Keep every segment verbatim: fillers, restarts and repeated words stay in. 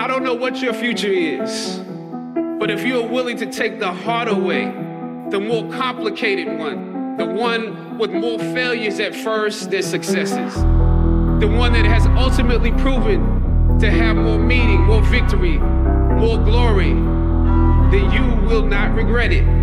I don't know what your future is, but if you're willing to take the harder way, the more complicated one, the one with more failures at first than successes, the one that has ultimately proven to have more meaning, more victory, more glory, then you will not regret it.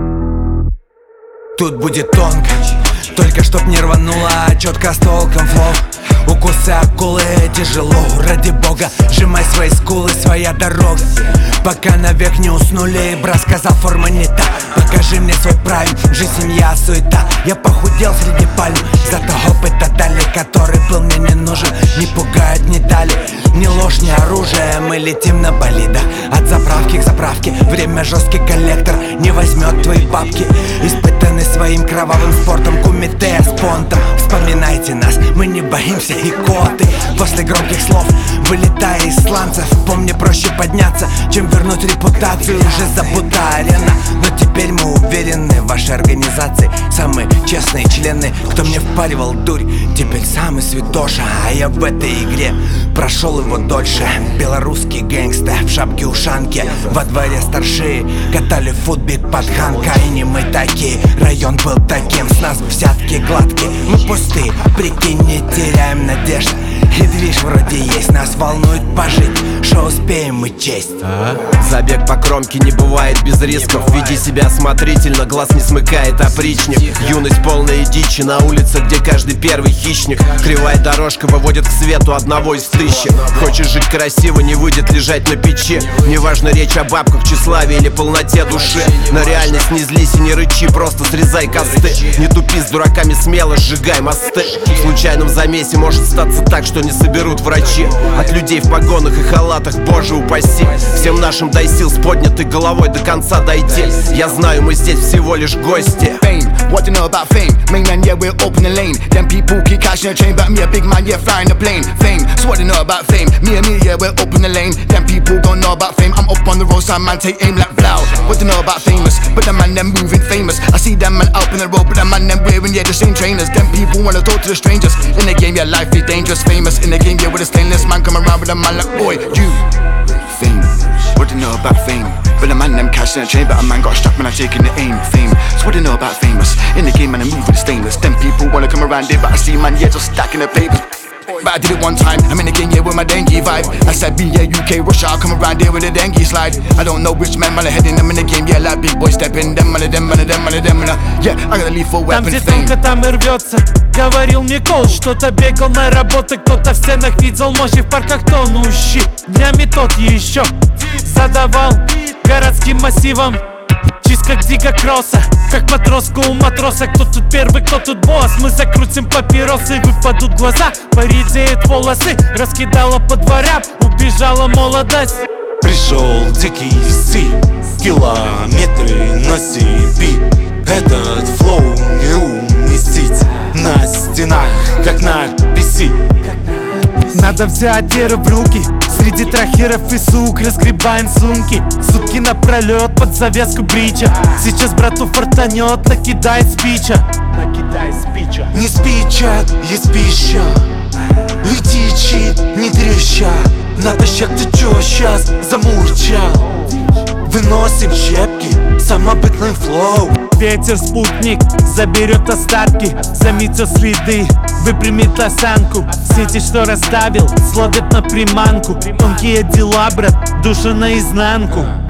Тут будет тонко, только чтоб не рвануло, четко с толком флоу. Укусы акулы тяжело, ради бога, сжимай свои скулы, своя дорога. Пока навек не уснули, брат сказал, форма не та. Покажи мне свой прайм, жизнь, семья, суета. Я похудел среди пальм, зато опыт дали, который был мне не нужен. Не пугает, не дали, ни ложь, ни оружие. Мы летим на болидах, от заправки к заправке. Время жесткий коллектор, не возьмет твои бабки. Испытанный своим кровавым спортом, кумите с понтом. Вспоминайте нас, мы не боимся икоты. После громких слов, вылетая из сланцев, помни, проще подняться, чем вернуть репутацию. Уже забыта арена, но теперь мы уверены в вашей организации. Самые честные члены, кто мне впаривал дурь, теперь самый святоша. А я в этой игре прошел его дольше. Белорусский гэнгста в шапке-ушанке, во дворе старшие катали футбик под Ханка. И не мы такие, район был таким, с нас взятки гладкие. Мы пустые, прикинь, не теряем надежд. И движ вроде есть, нас волнует пожить, что успеем мы честь. а? Забег по кромке не бывает без рисков. Веди себя осмотрительно, глаз не смыкает опричник. Юность полная дичи на улице, где каждый первый хищник. Кривая дорожка выводит к свету одного из тысячи. Хочешь жить красиво, не выйдет лежать на печи. Неважно речь о бабках, тщеславии или полноте души. На реальность не злись и не рычи, просто срезай косты. Не тупи с дураками, смело сжигай мосты. В случайном замесе может статься так, что не соберут врачи. От людей в погонах и халатах, боже упаси. Всем нашим дай сил с поднятой головой до конца дойти. Я знаю, мы здесь всего лишь гости. What do you know about fame? Main man, yeah, we're open the lane. Them people keep catching a train, but me a big man, yeah, flying the plane. Fame, so what do you know about fame? Me and me, yeah, we're open the lane. Them people don't know about fame. I'm up on the road, some man take aim like blow. What do you know about famous? But the man, them moving famous. I see them man out in the road, but the man, them wearing, yeah, the same trainers. Them people wanna talk to the strangers. In the game, yeah, life is dangerous. Famous in the game, yeah, with a stainless man come around with a man like, boy, you. Fame, what do you know about fame? But a man them catching a train, but a man got a strap when I'm taking the aim. Fame, so what do you know about famous? In the game man I'm moving stainless. Them people wanna come around there, but I see man yeah just stacking the papers. But I did it one time, I'm in the game yeah with my dengue vibe. I said be yeah U K Russia, I'll come around there with a dengue slide. I don't know which man man heading them in the game, yeah like big boy stepping. Them man of them man of them man of them man of, yeah I gotta leave for weapon. Там, где fame. тонко, там и рвется. Говорил мне коуч, кто-то бегал на работы, кто-то в стенах видел мощи, в парках тонущий. Днями тот еще задавал городским массивом. Чист как дига кросса, как матроску у матроса. Кто тут первый, кто тут босс? Мы закрутим папиросы, выпадут глаза, поредеют волосы. Раскидала по дворам, убежала молодость. Пришел дикий стиль, километры на себе. Этот флоу не уместить на стенах, как надписи. Надо взять веру в руки. Среди трахеров и сук разгребаем сумки. Сутки напролет под завязку брича. Сейчас брату фартанет, накидает спича. Накидает спича. Не спичат, есть пища. Лети чит, не треща. Натощак, ты чё щас замурчал? Выносим щепки, самобытный флоу. Ветер спутник заберет остатки, заметет следы, выпрямит осанку. Сети, что расставил, словят на приманку. Тонкие дела, брат, душа наизнанку.